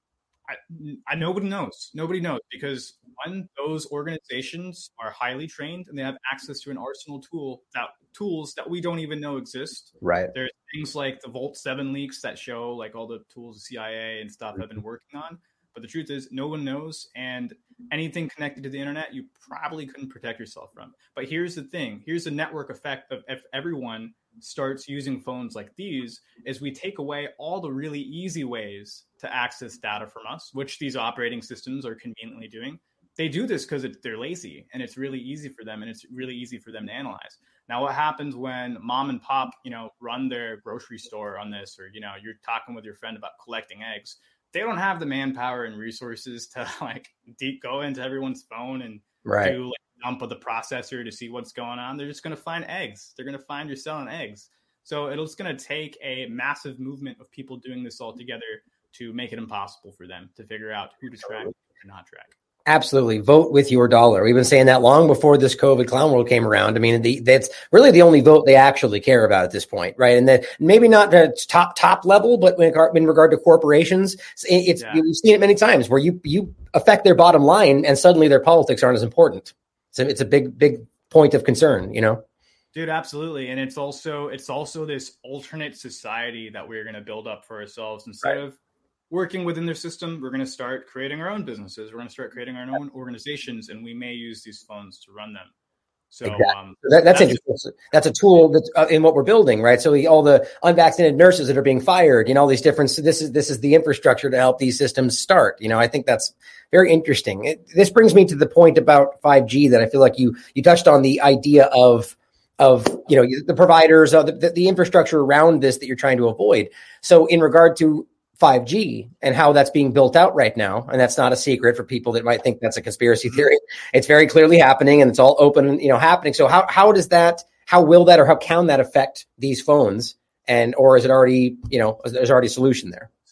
I, I nobody knows. Nobody knows because when those organizations are highly trained and they have access to an arsenal tool that tools that we don't even know exist. Right. There's things like the Volt seven leaks that show like all the tools the C I A and stuff have been working on. But the truth is no one knows. And anything connected to the internet, you probably couldn't protect yourself from. But here's the thing. Here's the network effect of if everyone starts using phones like these is we take away all the really easy ways to access data from us, which these operating systems are conveniently doing. They do this because they're lazy and it's really easy for them and it's really easy for them to analyze. Now, what happens when mom and pop, you know, run their grocery store on this, or, you know, you're talking with your friend about collecting eggs. They don't have the manpower and resources to like deep go into everyone's phone and right. do like dump of the processor to see what's going on. They're just going to find eggs. They're going to find you're selling eggs. So it's going to take a massive movement of people doing this all together to make it impossible for them to figure out who to track and who to not track. Absolutely. Vote with your dollar. We've been saying that long before this COVID clown world came around. I mean, the, that's really the only vote they actually care about at this point, right? And that maybe not the top, top level, but when, in regard to corporations, it's, yeah. We've seen it many times where you, you affect their bottom line and suddenly their politics aren't as important. So it's a big, big point of concern, you know? Dude, absolutely. And it's also, it's also this alternate society that we're going to build up for ourselves instead right. of working within their system. We're going to start creating our own businesses. We're going to start creating our own organizations, and we may use these phones to run them. So exactly. um, that, that's, that's interesting. That's a tool that's uh, in what we're building, right? So the, all the unvaccinated nurses that are being fired, you know, all these different. So this is this is the infrastructure to help these systems start. You know, I think that's very interesting. It, this brings me to the point about five G that I feel like you you touched on the idea of. of, you know, the providers, uh, the, the infrastructure around this that you're trying to avoid. So in regard to five G and how that's being built out right now, and that's not a secret for people that might think that's a conspiracy theory. It's very clearly happening and it's all open, you know, happening. So how, how does that, how will that, or how can that affect these phones? And, or is it already, you know, there's already a solution there?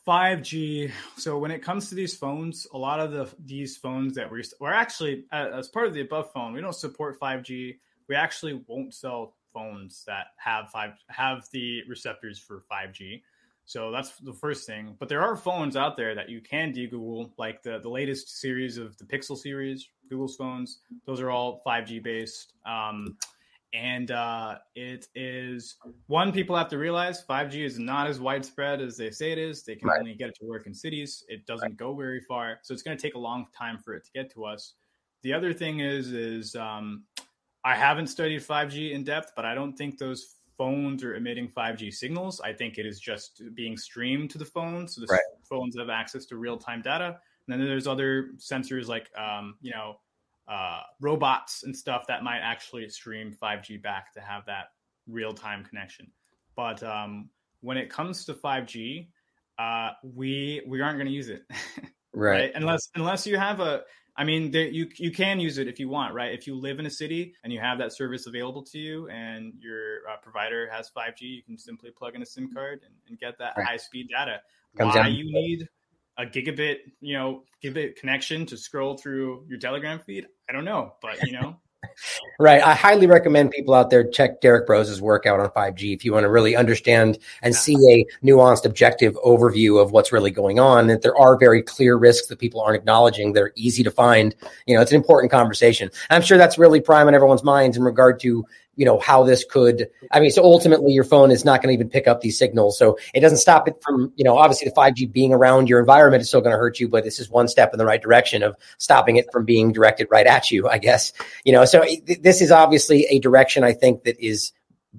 five G. So when it comes to these phones, a lot of the these phones that we're, we're actually, as part of the above phone, we don't support five G. We actually won't sell phones that have five have the receptors for five G. So that's the first thing. But there are phones out there that you can de-Google, like the, the latest series of the Pixel series, Google's phones. Those are all five G based. Um, and uh, it is, one, people have to realize five G is not as widespread as they say it is. They can right. only get it to work in cities. It doesn't right. go very far. So it's going to take a long time for it to get to us. The other thing is, is um, I haven't studied five G in depth, but I don't think those phones are emitting five G signals. I think it is just being streamed to the phone. So the right. phones have access to real-time data. And then there's other sensors like, um, you know, uh, robots and stuff that might actually stream five G back to have that real-time connection. But um, when it comes to five G, uh, we we aren't going to use it, right. right? Unless unless you have a, I mean, there, you you can use it if you want, right? If you live in a city and you have that service available to you, and your uh, provider has five G, you can simply plug in a SIM card and, and get that right. high-speed data. Comes Why down. You need a gigabit, you know, gigabit connection to scroll through your Telegram feed? I don't know, but you know. Right. I highly recommend people out there check Derek Brose's work out on five G if you want to really understand and see a nuanced, objective overview of what's really going on. That there are very clear risks that people aren't acknowledging. They're easy to find. You know, it's an important conversation. I'm sure that's really prime on everyone's minds in regard to, you know, how this could, I mean, so ultimately your phone is not going to even pick up these signals. So it doesn't stop it from, you know, obviously the five G being around your environment is still going to hurt you, but this is one step in the right direction of stopping it from being directed right at you, I guess. You know, so this is obviously a direction I think that is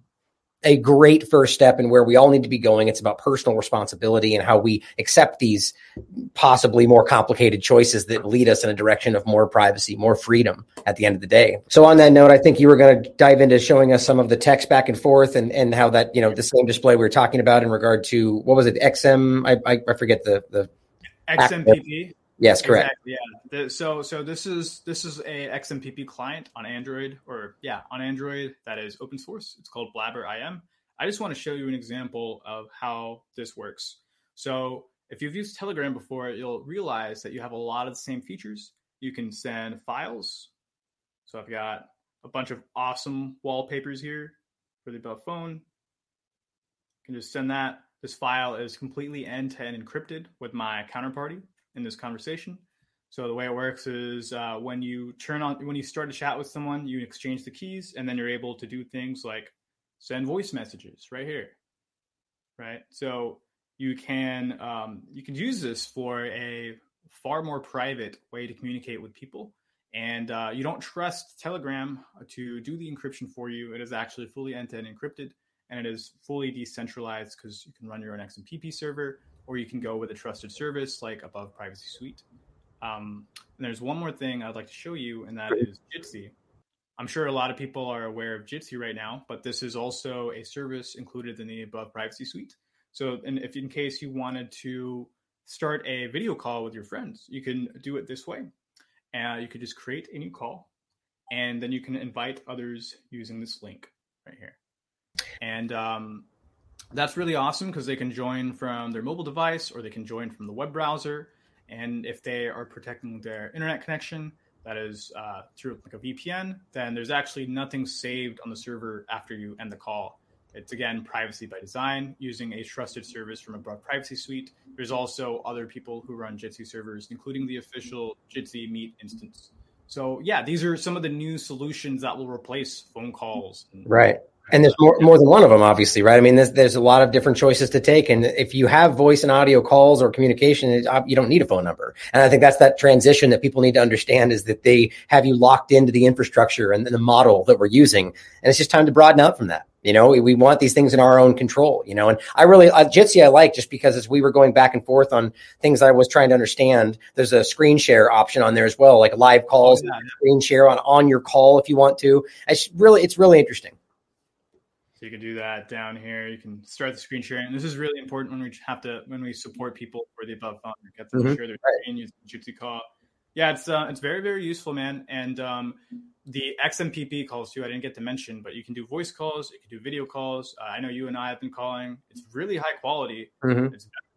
a great first step in where we all need to be going. It's about personal responsibility and how we accept these possibly more complicated choices that lead us in a direction of more privacy, more freedom at the end of the day. So on that note, I think you were going to dive into showing us some of the text back and forth and, and how that, you know, the same display we were talking about in regard to, what was it? X M, I, I, I forget the, the X M P P. Yes, correct. Exactly, yeah. The, so, so this is this is a X M P P client on Android, or yeah, on Android that is open source. It's called Blabber I M. I just want to show you an example of how this works. So, if you've used Telegram before, you'll realize that you have a lot of the same features. You can send files. So, I've got a bunch of awesome wallpapers here for the above phone. You can just send that. This file is completely end-to-end encrypted with my counterparty in this conversation. So the way it works is uh, when you turn on, when you start a chat with someone, you exchange the keys, and then you're able to do things like send voice messages right here, right? So you can um, you can use this for a far more private way to communicate with people, and uh, you don't trust Telegram to do the encryption for you. It is actually fully end-to-end encrypted, and it is fully decentralized because you can run your own X M P P server, or you can go with a trusted service like Above Privacy Suite. Um, and there's one more thing I'd like to show you, and that is Jitsi. I'm sure a lot of people are aware of Jitsi right now, but this is also a service included in the Above Privacy Suite. So and if in case you wanted to start a video call with your friends, you can do it this way. And uh, you could just create a new call, and then you can invite others using this link right here. And um, that's really awesome because they can join from their mobile device, or they can join from the web browser. And if they are protecting their internet connection, that is uh, through like a V P N, then there's actually nothing saved on the server after you end the call. It's, again, privacy by design, using a trusted service from Above Privacy Suite. There's also other people who run Jitsi servers, including the official Jitsi Meet instance. So, yeah, these are some of the new solutions that will replace phone calls. And, right. And there's more more than one of them, obviously, right? I mean, there's there's a lot of different choices to take. And if you have voice and audio calls or communication, you don't need a phone number. And I think that's that transition that people need to understand, is that they have you locked into the infrastructure and the model that we're using. And it's just time to broaden out from that. You know, we, we want these things in our own control, you know, and I really, uh, Jitsi I like just because as we were going back and forth on things I was trying to understand, there's a screen share option on there as well, like live calls, oh, yeah. Screen share on, on your call if you want to. It's really, it's really interesting. So you can do that down here. You can start the screen sharing. And this is really important when we have to, when we support people for the above phone, get them to mm-hmm. share their screen using Jitsi call. Yeah, it's uh, it's very, very useful, man. And um, the X M P P calls too, I didn't get to mention, but you can do voice calls, you can do video calls. Uh, I know you and I have been calling. It's really high quality. Mm-hmm. It's better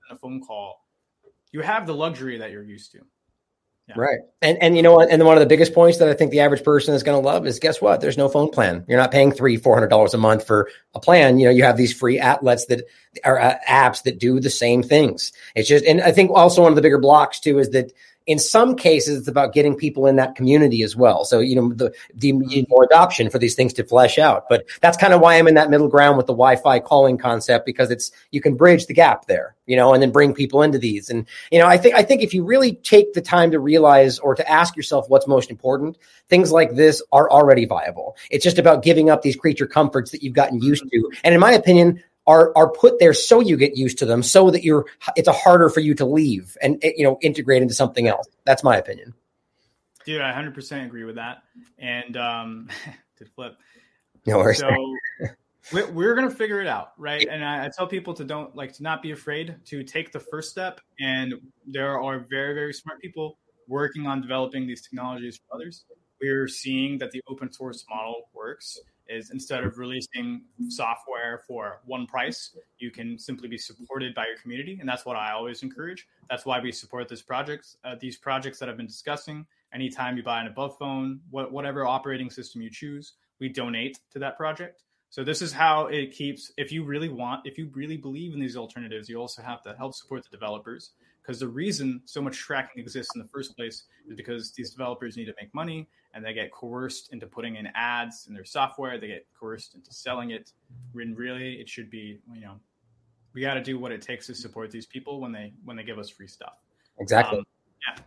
in a phone call, you have the luxury that you're used to. Yeah. Right. And and you know what? And one of the biggest points that I think the average person is going to love is, guess what? There's no phone plan. You're not paying three, four hundred dollars a month for a plan. You know, you have these free outlets that are uh, apps that do the same things. It's just, and I think also one of the bigger blocks too is that in some cases, it's about getting people in that community as well. So, you know, the, the you need more adoption for these things to flesh out. But that's kind of why I'm in that middle ground with the Wi-Fi calling concept, because it's, you can bridge the gap there, you know, and then bring people into these. And, you know, I think, I think if you really take the time to realize or to ask yourself what's most important, things like this are already viable. It's just about giving up these creature comforts that you've gotten used to. And in my opinion, are are put there so you get used to them, so that you're it's a harder for you to leave and, you know, integrate into something else. That's my opinion. Dude, I one hundred percent agree with that. And um, to flip. No worries. So we're, we're going to figure it out, right? And I, I tell people to don't like to not be afraid to take the first step. And there are very, very smart people working on developing these technologies for others. We're seeing that the open source model works. Is instead of releasing software for one price, you can simply be supported by your community. And that's what I always encourage. That's why we support this project, uh, these projects that I've been discussing. Anytime you buy an above phone, what, whatever operating system you choose, we donate to that project. So this is how it keeps, if you really want, if you really believe in these alternatives, you also have to help support the developers. Because the reason so much tracking exists in the first place is because these developers need to make money, and they get coerced into putting in ads in their software. They get coerced into selling it. When really it should be, you know, we got to do what it takes to support these people when they when they give us free stuff. Exactly. Um, yeah.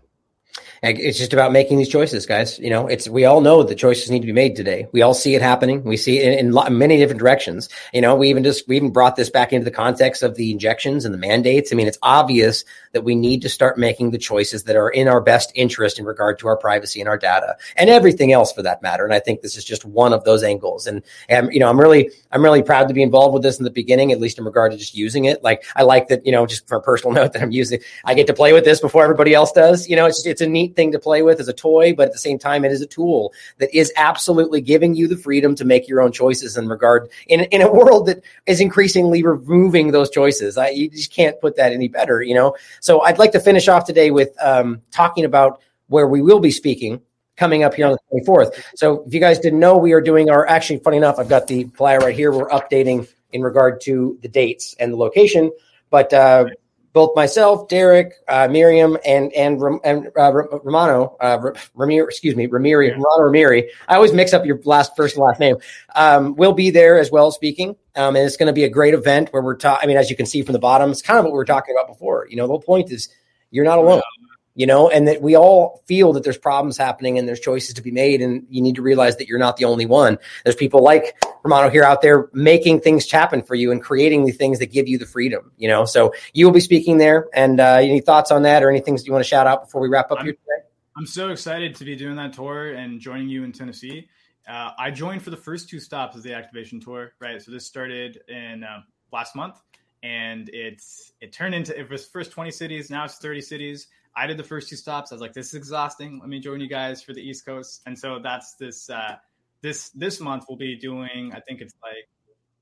It's just about making these choices, guys. You know, it's, we all know the choices need to be made today. We all see it happening. We see it in, in many different directions. You know, we even just, we even brought this back into the context of the injections and the mandates. I mean, it's obvious that we need to start making the choices that are in our best interest in regard to our privacy and our data and everything else for that matter. And I think this is just one of those angles. And, and you know, I'm really, I'm really proud to be involved with this in the beginning, at least in regard to just using it. Like, I like that, you know, just for a personal note that I'm using, I get to play with this before everybody else does. You know, it's, it's a neat thing to play with as a toy, but at the same time, it is a tool that is absolutely giving you the freedom to make your own choices in regard in, in a world that is increasingly removing those choices. I, you just can't put that any better, you know? So I'd like to finish off today with um, talking about where we will be speaking coming up here on the twenty-fourth. So if you guys didn't know, we are doing our, actually, funny enough, I've got the flyer right here. We're updating in regard to the dates and the location, but uh, both myself, Derek, uh, Miriam, and and and uh, Romano, uh, Ramir, excuse me, Ramiri, yeah. Romano Ramiri. I always mix up your last first and last name. Um, we'll be there as well speaking, um, and it's going to be a great event where we're talking. I mean, as you can see from the bottom, it's kind of what we were talking about before. You know, the whole point is you're not alone. You know, and that we all feel that there's problems happening and there's choices to be made. And you need to realize that you're not the only one. There's people like Romano here out there making things happen for you and creating the things that give you the freedom, you know, so you will be speaking there. And uh, any thoughts on that or any things you want to shout out before we wrap up I'm, here today? I'm so excited to be doing that tour and joining you in Tennessee. Uh, I joined for the first two stops of the activation tour, right? So this started in uh, last month and it's, it turned into, it was first twenty cities. Now it's thirty cities. I did the first two stops. I was like, this is exhausting. Let me join you guys for the East Coast. And so that's this, uh, this, this month we'll be doing, I think it's like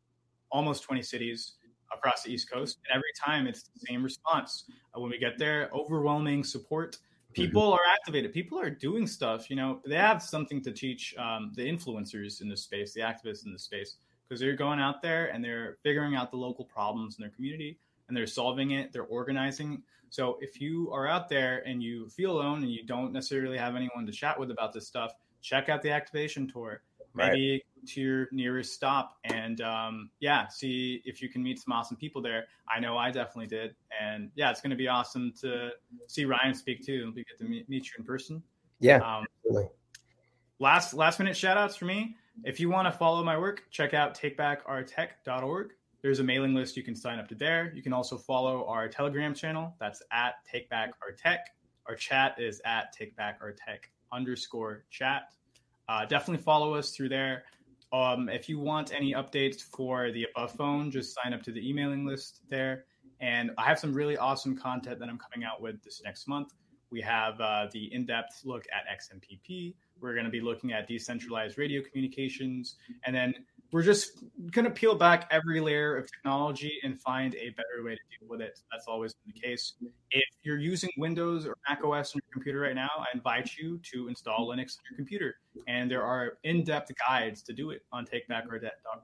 almost twenty cities across the East Coast. And every time it's the same response. Uh, when we get there, overwhelming support. People mm-hmm. are activated. People are doing stuff, you know, they have something to teach um, the influencers in this space, the activists in this space, because they're going out there and they're figuring out the local problems in their community and they're solving it. They're organizing. So if you are out there and you feel alone and you don't necessarily have anyone to chat with about this stuff, check out the activation tour, maybe right. to your nearest stop and um, yeah, see if you can meet some awesome people there. I know I definitely did. And yeah, it's going to be awesome to see Ryan speak too. And we get to meet, meet you in person. Yeah. Um, absolutely. Last, last minute shout outs for me. If you want to follow my work, check out take back our tech dot org. There's a mailing list. You can sign up to there. You can also follow our Telegram channel. That's at TakeBackOurTech. Our chat is at TakeBackOurTech underscore chat. Uh, definitely follow us through there. Um, if you want any updates for the above phone, just sign up to the emailing list there. And I have some really awesome content that I'm coming out with this next month. We have uh, the in-depth look at X M P P. We're going to be looking at decentralized radio communications. And then we're just going to peel back every layer of technology and find a better way to deal with it. That's always been the case. If you're using Windows or Mac O S on your computer right now, I invite you to install Linux on your computer. And there are in-depth guides to do it on take back our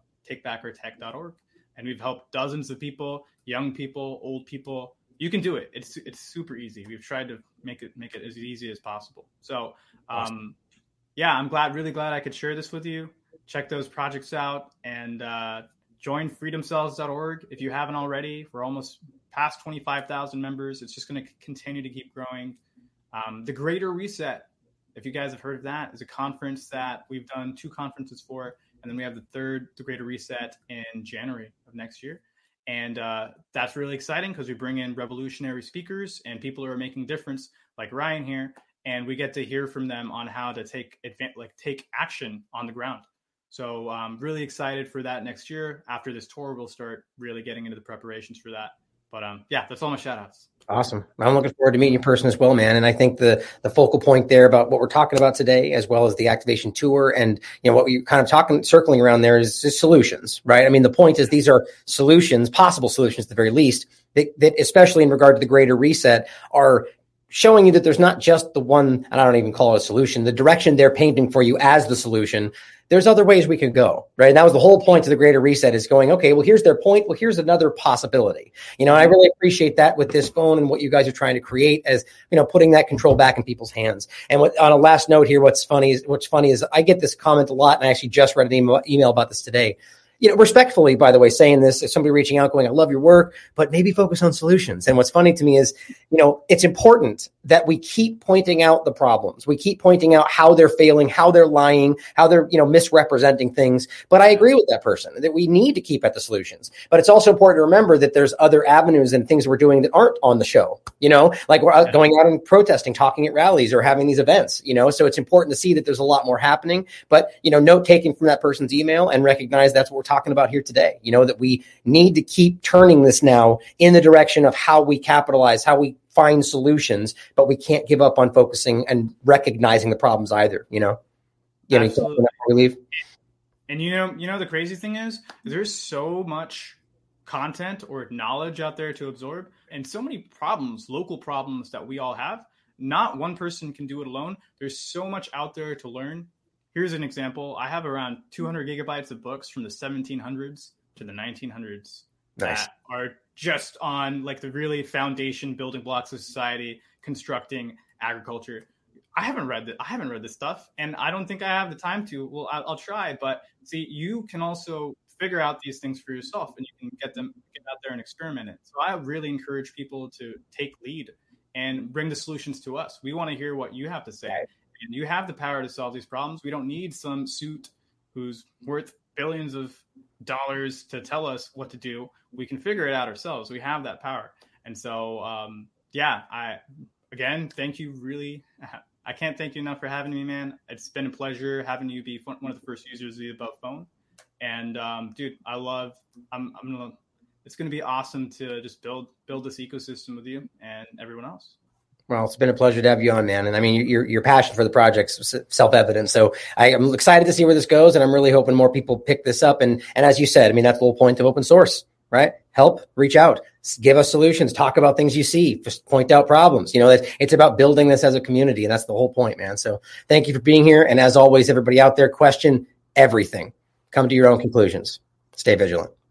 tech dot org. And we've helped dozens of people, young people, old people. You can do it. It's it's super easy. We've tried to make it make it as easy as possible. So, um, yeah, I'm glad, really glad I could share this with you. Check those projects out and uh, join freedom cells dot org if you haven't already. We're almost past twenty-five thousand members. It's just going to continue to keep growing. Um, the Greater Reset, if you guys have heard of that, is a conference that we've done two conferences for. And then we have the third, the Greater Reset, in January of next year. And uh, that's really exciting because we bring in revolutionary speakers and people who are making a difference, like Ryan here. And we get to hear from them on how to take advan- like take action on the ground. So I'm um, really excited for that next year. After this tour, we'll start really getting into the preparations for that. But um, yeah, that's all my shout outs. Awesome. I'm looking forward to meeting you in person as well, man. And I think the the focal point there about what we're talking about today, as well as the activation tour and, you know, what we're kind of talking, circling around there is, is solutions, right? I mean, the point is these are solutions, possible solutions at the very least, that, that especially in regard to the Greater Reset are showing you that there's not just the one, and I don't even call it a solution, the direction they're painting for you as the solution. There's other ways we could go, right? And that was the whole point of the Greater Reset, is going, okay, well, here's their point. Well, here's another possibility. You know, I really appreciate that with this phone and what you guys are trying to create as, you know, putting that control back in people's hands. And what, on a last note here, what's funny is, what's funny is I get this comment a lot, and I actually just read an email, email about this today. You know, respectfully, by the way, saying this, if somebody reaching out going, I love your work, but maybe focus on solutions. And what's funny to me is, you know, it's important that we keep pointing out the problems. We keep pointing out how they're failing, how they're lying, how they're, you know, misrepresenting things. But I agree with that person that we need to keep at the solutions. But it's also important to remember that there's other avenues and things we're doing that aren't on the show, you know, like we're out going out and protesting, talking at rallies or having these events, you know, so it's important to see that there's a lot more happening. But, you know, note taking from that person's email and recognize that's what we're talking talking about here today, you know, that we need to keep turning this now in the direction of how we capitalize, how we find solutions, but we can't give up on focusing and recognizing the problems either, you know? You know, Absolutely. And you know, you know, the crazy thing is there's so much content or knowledge out there to absorb and so many problems, local problems that we all have. Not one person can do it alone. There's so much out there to learn. Here's an example. I have around two hundred gigabytes of books from the seventeen hundreds to the nineteen hundreds nice. That are just on like the really foundation building blocks of society, constructing agriculture. I haven't read that. I haven't read this stuff, and I don't think I have the time to. Well, I'll, I'll try, but see, you can also figure out these things for yourself, and you can get them get out there and experiment it. So I really encourage people to take lead and bring the solutions to us. We want to hear what you have to say. Right. And you have the power to solve these problems. We don't need some suit who's worth billions of dollars to tell us what to do. We can figure it out ourselves. We have that power. And so, um, yeah, I, again, thank you. Really, I can't thank you enough for having me, man. It's been a pleasure having you be one of the first users of the Above Phone. And um, dude, I love, I'm, I'm going to, it's going to be awesome to just build, build this ecosystem with you and everyone else. Well, it's been a pleasure to have you on, man. And I mean, your your passion for the project's self-evident. So I am excited to see where this goes. And I'm really hoping more people pick this up. And, and as you said, I mean, that's the whole point of open source, right? Help, reach out, give us solutions, talk about things you see, just point out problems. You know, it's about building this as a community. And that's the whole point, man. So thank you for being here. And as always, everybody out there, question everything. Come to your own conclusions. Stay vigilant.